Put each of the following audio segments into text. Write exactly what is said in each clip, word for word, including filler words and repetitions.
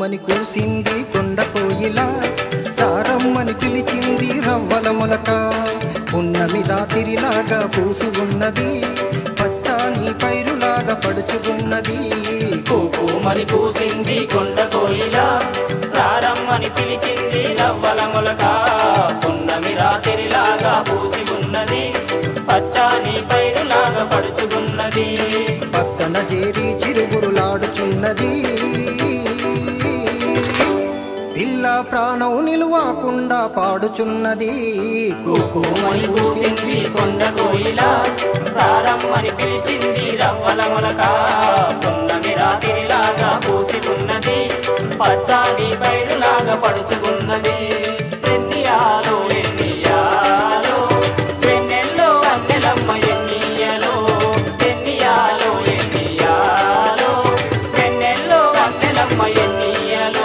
కుక్కుమని కూసింది కొండ కోయిల, తారమ్మని పిలిచింది రవ్వల మొలక. పున్నమి రాత్రిలాగా పూసి ఉన్నది, పచ్చాని పైరులాగా పడుచుకున్నది. కుక్కుమని కూసింది కొండ కోయిల, తారమ్మని పిలిచింది రవ్వల మొలక. పున్నమి రాత్రిలాగా పూసి ఉన్నది, పచ్చాని పైరులాగా పడుచుకున్నది. పక్కన చేరి చిరుగురులాడుచున్నది, పిల్ల ప్రాణం నిలువకుండా పాడుచున్నది. కుక్కుమని కూసింది కొండ కోయిల, తారమ్మని పిలిచింది రవ్వల మొలక. పున్నమి రాత్రిలాగా పూసి ఉన్నది, పచ్చాని పైరులాగా పడుచుకున్నది. ఎన్నియాలో ఎన్నియాలో వెన్నెల్లో వన్నెలమ్మ ఎన్నియలో, ఎన్నియాలో ఎన్నియాలో వెన్నెల్లో వన్నెలమ్మ ఎన్నియలో.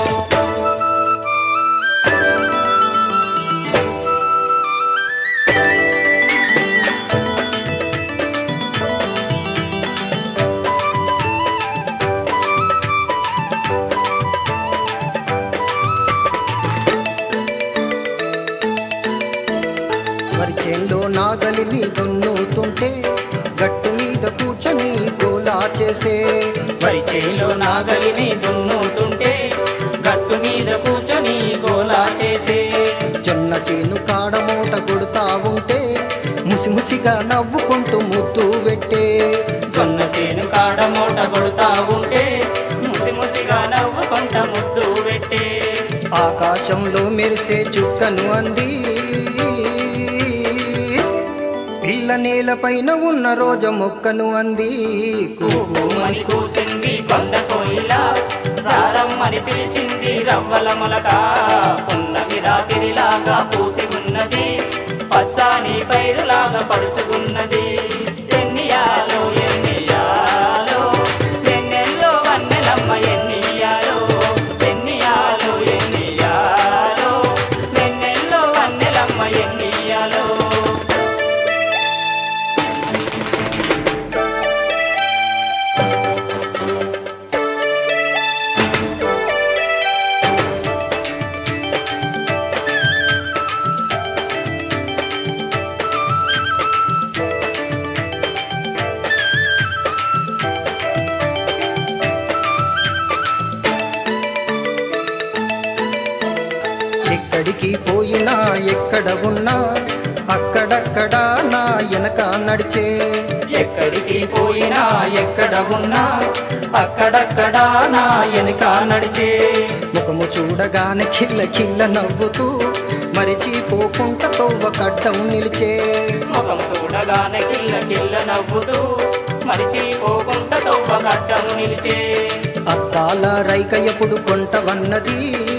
వరిచేల్లో నాగలిని దున్నుతుంటే గట్టు మీద కూర్చొని గోలా చేసే. పరిచేలో నాగలిని దున్నుతుంటే గట్టు మీద కూర్చొని గోలా చేసే. జొన్న చేను కాడమూట కొడుతా ఉంటే ముసిముసిగా నవ్వుకుంటూ ముద్దు పెట్టే. జొన్న చేను కాడ మూట కొడుతా ఉంటే ముసి ముసిగా నవ్వుకుంట ముద్దు పెట్టే. ఆకాశంలో మెరిసే చుక్కను అంది, పిల్ల నేలపైన ఉన్న రోజ మొక్కను అంది. కుక్కుమని కూసింది కొండ కోయిల, తారమ్మని పిలిచింది రవ్వల మొలక. పున్నమి రాత్రిలాగా పూసి ఉన్నది, పచ్చాని పైరులాగా పడుచుకున్నది. ఎన్నియాలో ఎన్నియాలో వెన్నెల్లో వన్నెలమ్మ ఎన్నియాలో, ఎన్నియాలో ఎన్నియాలో వెన్నెల్లో వన్నెలమ్మ ఎన్నియాలో. ఎక్కడికి పోయినా ఎక్కడ ఉన్నా అక్కడక్కడ నా వెనక నడిచే. ఎక్కడికి పోయినా ఎక్కడ ఉన్నా అక్కడక్కడ నా వెనుక నడిచే. ముఖము చూడగానే కిల్ల కిల్ల నవ్వుతూ మరిచిపోకుండా తవ్వ కట్టం నిలిచే. ముఖం చూడగానే కిల్ల కిల్ల నవ్వుతూ మరిచిపోకుండా తొవ్వ గడ్డము నిలిచే. అద్దాల రైక ఎప్పుడు కొంటవన్నది,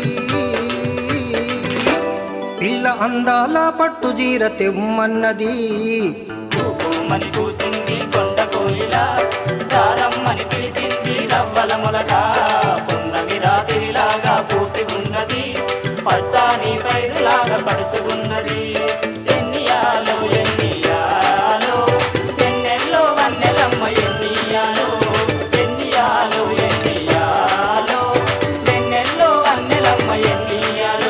పిల్ల అందాల పట్టు జీర తెమ్మన్నది. కుక్కుమని కూసింది కొండ కోయిల, తారమ్మని పిలిచింది రవ్వల మొలక. పున్నమి రాత్రిలాగా పూసి ఉన్నది, పచ్చాని పైరులాగా పడుచుకున్నది. ఎన్నియాలో ఎన్నియాలో వెన్నెల్లో వన్నెలమ్మ ఎన్నియాలో, ఎన్నియాలో ఎన్నియాలో వెన్నెల్లో వన్నెలమ్మ ఎన్నియాలో.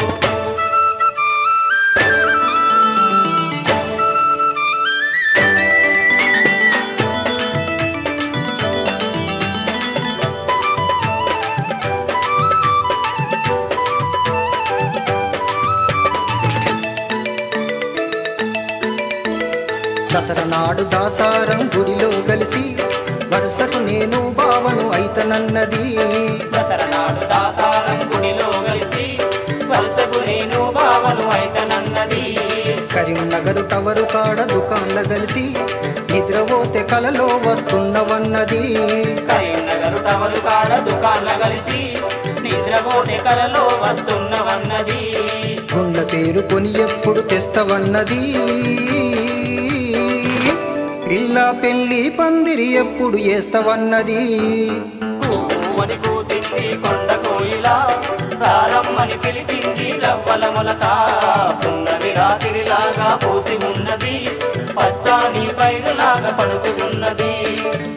దసరా నాడు దాసారం గుడిలో కలిసి వరుసకు నేను బావను అయితనన్నది. దసరా నాడు దాసారం గుడిలో కలిసి వరుసకు నేను బావను అయితనన్నది. కరీంనగర్ టవరు కాడ దుకాన్ల కలిసి నిద్రపోతే కలలో వస్తున్నవన్నది. కరీంనగర్ టవరు కాడ దుకాన్ల కలిసి నిద్రపోతే కలలో వస్తున్నవన్నది. గుండ్ల పేరు కొని ఎప్పుడు తెస్తవన్నది, పిల్ల పెళ్లి పందిరి ఎప్పుడు వేస్తవన్నది. కుక్కుమని కూసింది కొండ కోయిల, తారమ్మని పిలిచింది రవ్వల మొలక. పున్నమి రాత్రిలాగా పూసి ఉన్నది, పచ్చాని పైరులాగా పడుచుకున్నది.